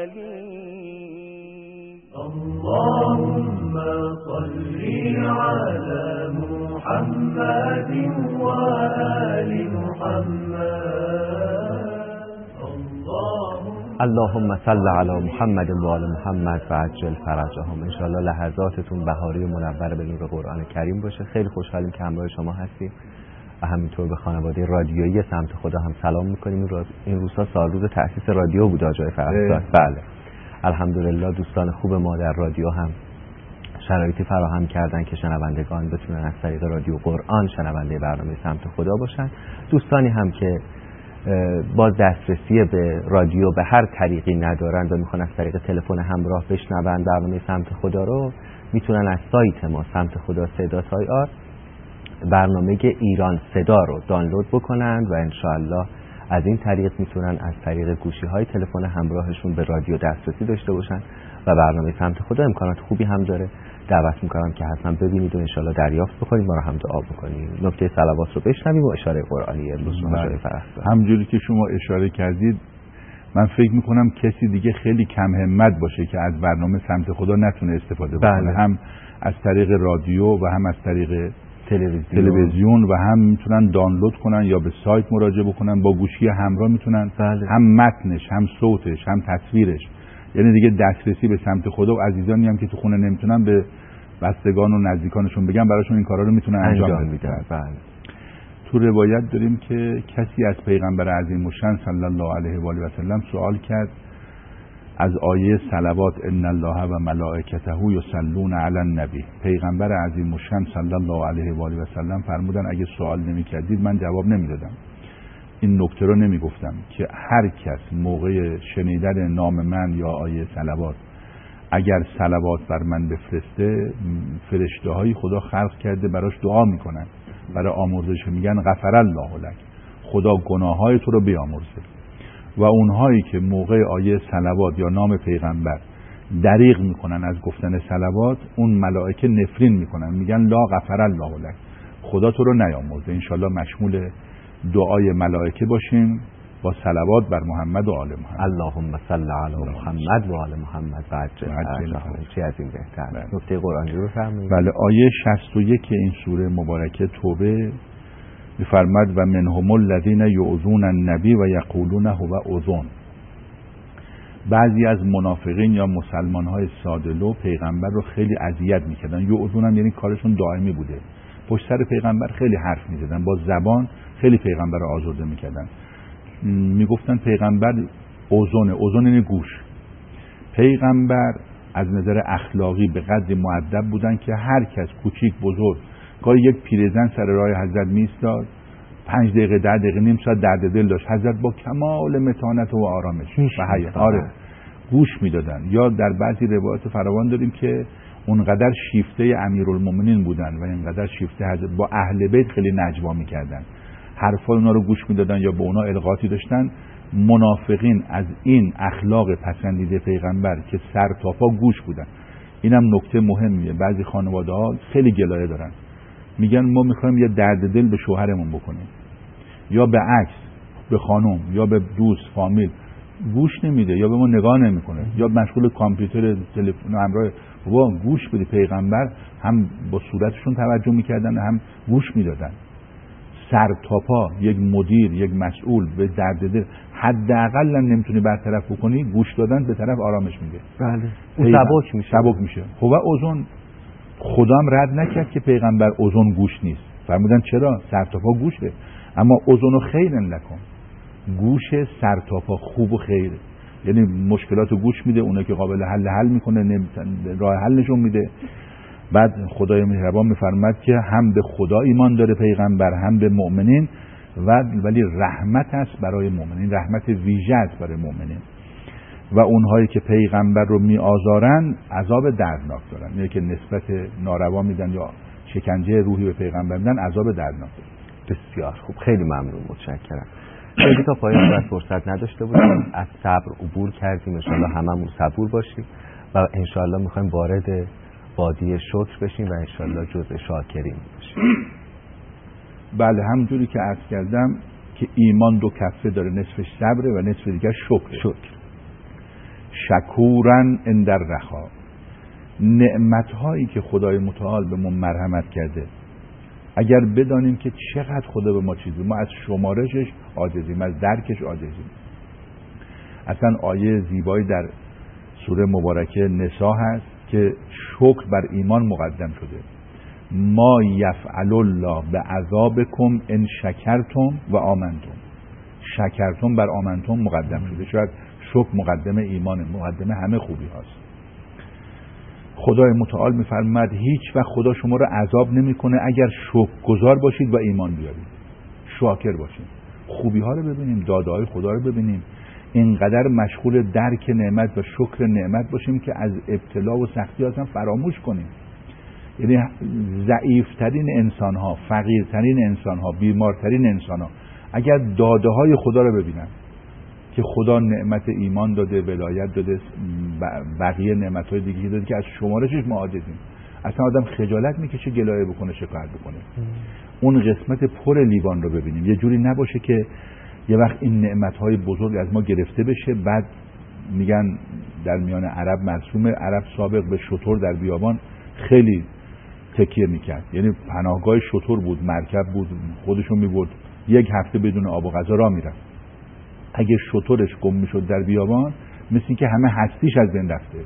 أليم. اللهم صل على محمد وآل محمد. اللهم صل علی محمد و آل محمد و عجل فرجهم. انشاءالله لحظاتتون بهاری و منور به نور قرآن کریم باشه. خیلی خوشحالیم که همراه شما هستیم و همینطور به خانواده رادیویی سمت خدا هم سلام میکنیم. این روزها سالروز تأسیس رادیو بود آقای فرستاد. بله الحمدلله دوستان خوب ما در رادیو هم شرایطی فراهم کردن که شنوندگان بتونن از طریق رادیو قرآن شنونده برنامه سمت خدا باشن. دوستانی هم که باز دسترسی به رادیو به هر طریقی ندارن و میخوان از طریق تلفن همراه بشنون برنامه سمت خدا رو، میتونن از سایت ما سمت خدا صدا.ir برنامه ایران صدا رو دانلود بکنند و انشاءالله از این طریق میتونن از طریق گوشی‌های تلفن همراهشون به رادیو دسترسی داشته باشن و برنامه سمت خدا امکانات خوبی هم داره. دعوت میکنم که حتما ببینید و انشاءالله دریافت بکنید، ما رو هم دعا بکنید. نکته صلوات رو بشنویم و اشاره قرآنی امروز رو همونجوری که شما اشاره کردید، من فکر میکنم کسی دیگه خیلی کم همت باشه که از برنامه سمت خدا نتونه استفاده بکنه. هم از طریق رادیو و هم از طریق تلویزیون و هم میتونن دانلود کنن یا به سایت مراجعه بکنن، با گوشی همراه میتونن هم متنش هم صوتش هم تصویرش، یعنی دیگه دسترسی به سمت خدا. و عزیزانی هم که تو خونه نمیتونن به بستگان و نزدیکانشون بگن براشون این کارا رو میتونن انجام بدن. تو روایت داریم که کسی از پیغمبر عظیم الشأن صلی الله علیه و آله و سلم سوال کرد از آیه صلوات ان الله و ملائکته یصلون علی النبی. پیغمبر عظیم الشأن صلی الله علیه و آله و سلم فرمودن اگه سوال نمی‌کردید من جواب نمیدادم، این نکته رو نمیگفتم که هر کس موقع شنیدن نام من یا آیه صلوات اگر صلوات بر من بفرسته، فرشته‌های خدا خلق کرده براش دعا میکنن، برای آمرزش میگن غفر الله لک، خدا گناههای تو رو بیامرزه. و اونهایی که موقع آیه صلوات یا نام پیغمبر دریغ میکنن از گفتن صلوات، اون ملائکه نفرین میکنن، میگن لا غفر الله لک، خدا تو رو نیامرزه. انشالله مشمول دعای ملائکه باشیم با صلوات بر محمد و آل محمد. اللهم صل علی محمد و آل محمد و عجل چه از این بهتر. نکته قرآنی رو فرمایید. بله، آیه 61 این سوره مبارکه توبه می‌فرماد و منهم الذین یؤذون النبی و یقولون هو اذن. بعضی از منافقین یا مسلمان‌های ساده‌لو پیغمبر رو خیلی اذیت می‌کردن. یؤذون یعنی کارشون دائمی بوده، پشت سر پیغمبر خیلی حرف می‌زدن، با زبان خیلی پیغمبر رو آزرده می‌کردن. میگفتن پیغمبر اذن یعنی گوش. پیغمبر از نظر اخلاقی به قدری مؤدب بودن که هر کس کوچیک بزرگ گاهی یک پیرزن سر راه حضرت میستاد 5 دقیقه 10 دقیقه نیم ساعت درد دل داشت، حضرت با کمال متانت و آرامش و حیا گوش میدادن. یا در بعضی روایات فراوان داریم که اونقدر شیفته امیرالمومنین بودن و اینقدر شیفته حضرت با اهل بیت خیلی نجوا میکردن، حرفای اونا رو گوش میدادن یا به اونا القاطی داشتن. منافقین از این اخلاق پسندیده پیغمبر که سر تا پا گوش بودن. اینم نکته مهمیه. بعضی خانواده‌ها خیلی گلایه دارن، میگن ما میخوایم یه درد دل به شوهرمون بکنیم، یا به عکس به خانم یا به دوست فامیل گوش نمیده یا به ما نگاه نمیکنه یا مشغول کامپیوتر تلفن همراه. بابا گوش بده. پیغمبر هم با صورتشون توجه میکردن هم گوش میدادن. سر تا پا یک مدیر یک مسئول به درد دل حداقل نمیتونی برطرف بکنی، گوش دادن به طرف آرامش میده. بله سبک میشه. خب اذن خدا هم رد نکرد که پیغمبر اذن گوش نیست، فرمودن چرا؟ سر تا پا گوشه، اما اذن خیر لکم، گوش سر تا پا خوب و خیر، یعنی مشکلات گوش میده، اونه که قابل حل میکنه، راه حل نشون میده. بعد خدای مهربان میفرماد که هم به خدا ایمان داره پیغمبر هم به مؤمنین، ولی رحمت است برای مؤمنین، رحمت ویژه است برای مؤمنین. و اونهایی که پیغمبر رو میآزارن عذاب دردناک دارن، یعنی که نسبت ناروا میدن یا شکنجه روحی به پیغمبر میدن، عذاب دردناک دارن. بسیار خوب، خیلی ممنون، متشکرم. خیلی تا پایان باید فرصت نداشته بودیم، از صبر عبور کردیم. انشالله هممون صبور باشیم و انشالله میخوایم وارد وادی شکر بشیم و انشالله جزء شاکرین باشیم. بله، همونجوری که عرض کردم که ایمان 2 کفه داره، نصفش صبره و نصف دیگه شکر. شکورن اندر رخا، نعمت‌هایی که خدای متعال به ما مرحمت کرده اگر بدانیم که چقدر خدا به ما چیزی، ما از شمارشش عاجزیم، از درکش عاجزیم. اصلا آیه زیبایی در سوره مبارکه نساء هست که شکر بر ایمان مقدم شده. ما یفعل الله به عذابکم ان شکرتم و آمنتم. شکرتم بر آمنتم مقدم شده، شاید شکر مقدمه ایمانه، مقدمه همه خوبی هاست. خدای متعال میفرماد هیچ وقت خدا شما رو عذاب نمیکنه اگر شکرگزار باشید و ایمان بیارید، شاکر باشید، خوبی ها رو ببینیم، داده های خدا رو ببینیم، اینقدر مشغول درک نعمت و شکر نعمت باشیم که از ابتلا و سختی اصلا فراموش کنیم. یعنی ضعیفترین انسان ها، فقیرترین انسان ها، بیمارترین انسان ها اگر داده های خدا رو ببینن که خدا نعمت ایمان داده، ولایت داده، بقیه نعمت های دیگه داده که از شمارشش ما عاجزیم، اصلا آدم خجالت میکشه گلایه بکنه، شکایت بکنه. اون قسمت پر لیوان رو ببینیم، یه جوری نباشه که یه وقت این نعمت‌های بزرگ از ما گرفته بشه، بعد میگن در میان عرب مرسومه، عرب سابق به شتر در بیابان خیلی تکیه میکرد، یعنی پناهگاه شتر بود، مرکب بود، خودشون میبرد، یک هفته بدون آب و غذا راه میرفت. اگه شترش گم میشد در بیابان مثل این که همه هستیش از بین رفته.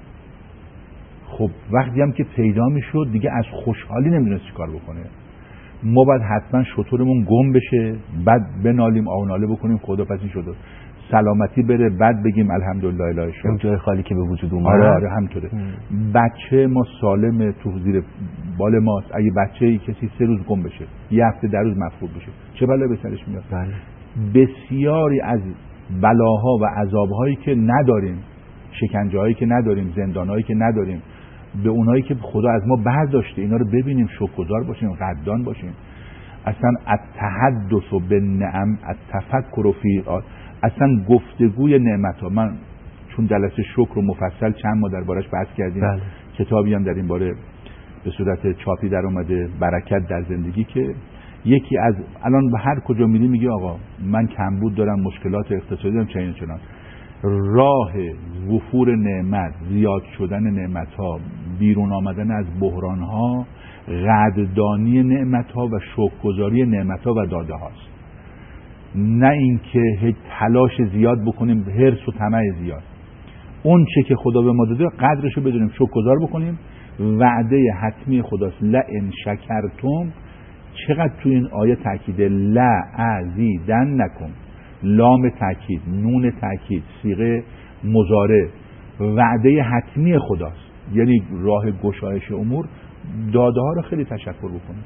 خب وقتی هم که پیدا میشد دیگه از خوشحالی نمیدونست چیکار بکنه. ما باید حتما شترمون گم بشه، بعد بنالیم، آوناله بکنیم خدا پس این شد سلامتی بره، بعد بگیم الحمدلله اله شکر. اون جای خالی که به وجود اومد. آره همطوره. بچه ما سالم تو زیر بال ماست، اگه بچه‌ای کسی 3 روز گم بشه، یه هفته در روز مفقود بشه، چه بلایی به سرش میاد؟ بله. بسیاری از بلاها و عذابهایی که نداریم، شکنجه‌هایی که نداریم، زندانهایی که نداریم، به اونایی که خدا از ما برداشته، اینا رو ببینیم، شکرگزار باشیم، قدردان باشیم. اصلا التحدث بالنعم، التفکر فی، اصلا گفتگوی نعمت‌ها. من چون جلسه شکر و مفصل چند ما دربارش بحث کردیم، بله. کتابی هم در این باره به صورت چاپی در اومده، برکت در زندگی، که یکی از الان به هر کجا میری میگه آقا من کمبود دارم، مشکلات اقتصادی دارم، چنان. راه وفور نعمت، زیاد شدن نعمت‌ها، بیرون آمدن از بحران‌ها، قدردانی نعمت‌ها و شکرگزاری نعمت‌ها و داده هاست. نه اینکه هیچ تلاش زیاد بکنیم، حرص و طمع زیاد. اون چه که خدا به ما داده قدرشو بدونیم، شکرگزار بکنیم. وعده حتمی خداست، لئن شکرتم. چقدر تو این آیه تاکیده، لأزیدنکم، لام تاکید، نون تاکید، صیغه مضارع، وعده حتمی خداست. یعنی راه گشایش امور، داده ها رو خیلی تشکر بکنیم.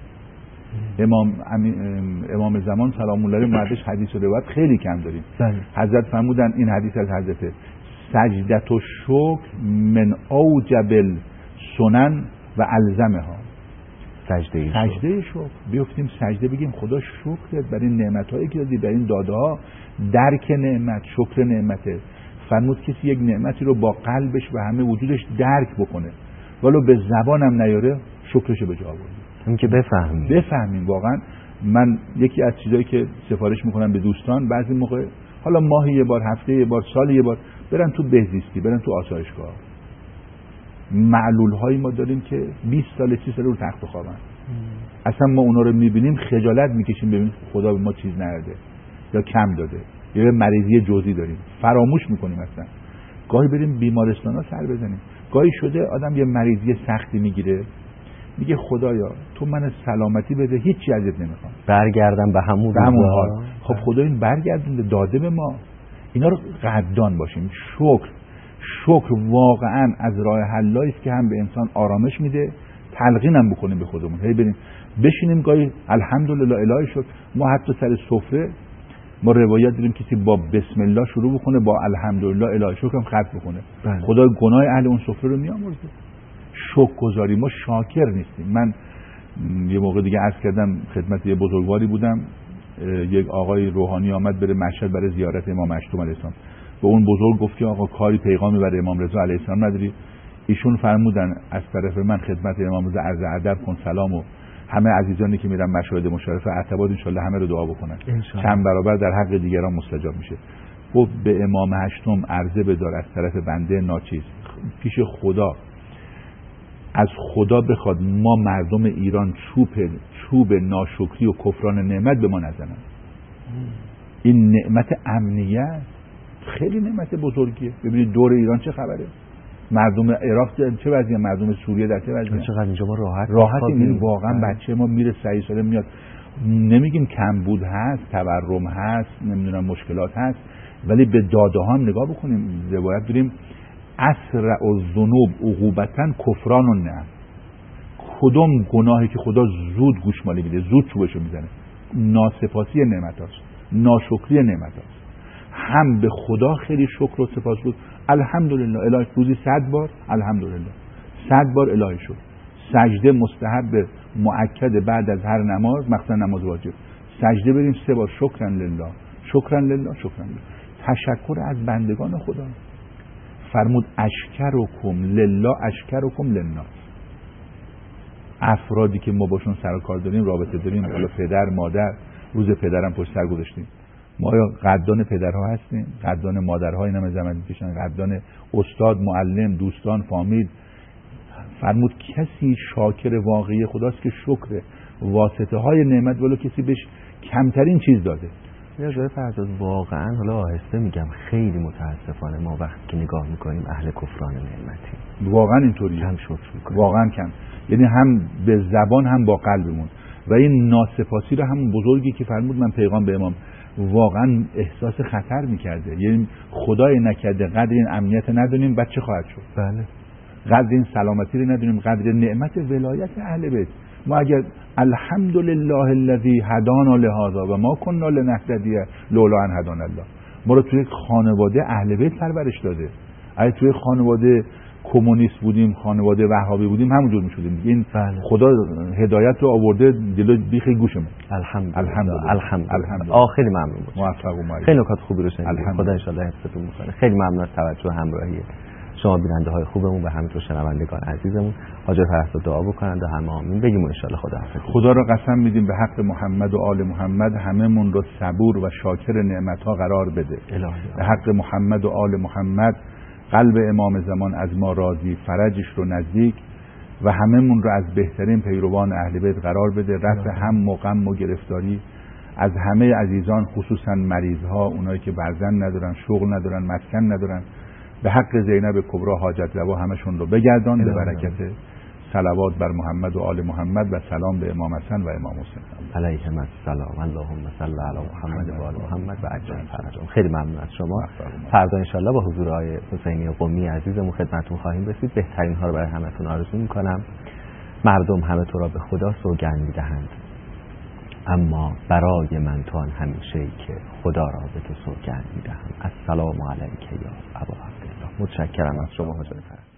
امام زمان سلام الله علیه بعدش حدیث و روایت خیلی کم داریم. حضرت فرمودن، این حدیث از حضرت، سجدت و شکر من اوجب السنن و الزمها. سجده شکر، بیفتیم سجده بگیم خدا شکرت بر این نعمت‌هایی که دادی، بر این داده‌ها، درک نعمت، شکر نعمته. فرمود کسی یک نعمتی رو با قلبش و همه وجودش درک بکنه، ولو به زبانم نیاره، شکرش به جا آورد. این که بفهمیم. واقعا من یکی از چیزایی که سفارش میکنم به دوستان، بعضی موقع حالا ماهی یه بار، هفته یه بار، سال یه بار، برن تو بهزیستی، برن تو آسایشگاه. معلول هایی ما داریم که 20 سال 30 سال رو تخت خوابن. اصلا ما اونا رو میبینیم خجالت میکشیم، ببینیم خدا به ما چیز نرده یا کم داده، یا مریضی جزئی داریم، فراموش میکنیم. اصلا گاهی بریم بیمارستان ها سر بزنیم، گاهی شده آدم یه مریضی سختی میگیره، میگه خدایا تو من سلامتی بده، هیچی ازت نمیخوام، برگردم به همون حال. خب خدا این برگردونده، داده به ما. اینا رو قدردان باشیم. شکر واقعا از راه حلایی است که هم به انسان آرامش میده، تلقین هم بکنیم به خودمون. هی بریم بشینیم گاهی الحمدلله اله شد. ما حتی سر سفره ما روایت داریم کسی با بسم الله شروع بکنه، با الحمدلله اله شکر هم ختم بکنه. خدا گناه اهل اون سفره رو میامرزه. شکرگزاری، ما شاکر نیستیم. من یه موقع دیگه عرض کردم خدمت یه بزرگواری بودم، یک آقای روحانی آمد بره مشهد برای زیارت امام مشتوم علیه السلام. به اون بزرگ گفت که آقا کاری پیغامی برای امام رضا علیه السلام نداری؟ ایشون فرمودن از طرف من خدمت امام رضا عرض ادب کن، سلام، و همه عزیزانی که میرن مشاهد مشرفه اعتبار ان شاءالله همه رو دعا بکنن، چند برابر در حق دیگران مستجاب میشه. گفت به امام هشتم عرضه بدار از طرف بنده ناچیز پیش خدا، از خدا بخواد ما مردم ایران چوب ناشکری و کفران نعمت به ما نزنن. این نعمت امنیت خیلی نعمت بزرگیه. ببینید دور ایران چه خبره. مردم عراق چه وضعیه، مردم سوریه در چه وضعیه. چقدر اینجا ما راحت این واقعا بچه ما میره صحیح ساله میاد. نمیگیم کمبود هست، تورم هست، نمیدونم مشکلات هست، ولی به داده ها هم نگاه بکنیم. روایت داریم اسرع الذنوب عقوبتاً کفران النعم. کدوم گناهی که خدا زود گوشمالی میده، زود چوبشو میزنه؟ ناسپاسی نعمت هاست، ناشکری نعمت هاست. هم به خدا خیلی شکر و سپاس بود، الحمدلله، الهی روزی 100 بار الحمدلله، 100 بار الهی شکر. سجده مستحب مؤکد بعد از هر نماز، مخصوصا نماز واجب، سجده بریم 3 بار شکرا لله، شکرا لله، شکرا لله. تشکر از بندگان خدا. فرمود اشکرکم لله اشکرکم للناس. افرادی که ما باشون سر و کار داریم، رابطه داریم، حالا پدر، مادر، روز پدرم پشت سر گذاشتیم، ما یا قدردان پدرها هستیم، قدردان مادرها اینا هم زحمت میکشن، قدردان استاد، معلم، دوستان، فامیل. فرمود کسی شاکر واقعی خداست که شکر واسطه های نعمت ولو کسی بهش کمترین چیز داده. یا جای فرزاد واقعا، حالا آهسته میگم، خیلی متاسفانه ما وقتی که نگاه میکنیم اهل کفران نعمتی، واقعا اینطوریه، کم شکر میکنیم، واقعا کم. یعنی هم به زبان هم با قلبمون. و این ناسپاسی رو همون بزرگی که فرمود من پیغام به امام واقعا احساس خطر میکرده. یعنی خدای نکرده قدر این امنیت ندونیم بعد چه خواهد شد؟ بله. قدر این سلامتی رو ندونیم، قدر نعمت ولایت اهل بیت. ما اگر الحمدلله الذی هدانا لهذا و ما کنا لنهتدی لولا ان هدانا الله، ما رو توی خانواده اهل بیت پرورش داده. اگه توی خانواده کمونیست بودیم، خانواده وهابی بودیم، همونجور میشدیم. این خدا هدایت رو آورده جلوی بیخ گوشمون. الحمدلله. خیلی ممنون بود. موفق و معید. خیلی نکات خوبی رو شنیدید. خدا ان شاء الله حفظتون میکنه. خیلی ممنون از توجه و همراهی شما بیننده های خوبمون و همینطور شنوندگان عزیزمون. حاجی پرستو دعا بکنند و همه آمین بگیم و ان شاء الله خدا حافظ. خدا رو قسم میدیم به حق محمد و آل محمد هممون رو صبور و شاکر نعمت ها قرار بده. به حق محمد و آل محمد قلب امام زمان از ما راضی، فرجش رو نزدیک و هممون رو از بهترین پیروان اهل بیت قرار بده. رفع هم و غم و گرفتاری از همه عزیزان، خصوصا مریض ها، اونایی که فرزند ندارن، شغل ندارن، مسکن ندارن، به حق زینب کبرا حاجت روا همشون رو بگردان. به برکت صلوات بر محمد و آل محمد و سلام به امام حسن و امام حسین علیهم السلام. اللهم صل علی محمد و آل محمد و عجل فرجهم. خیلی ممنون از شما. فردا ان شاء الله با حضور آقای حسینی قمی عزیزمون خدمتتون خواهیم رسید. بهترین ها رو برای همتون آرزو میکنم. مردم همه تو را به خدا سوگند میدهند، اما برای من تو آن همیشه ای که خدا را به تو سوگند میدهم. السلام علیک یا ابا عبدالله. متشکرم از شما حضور فرد.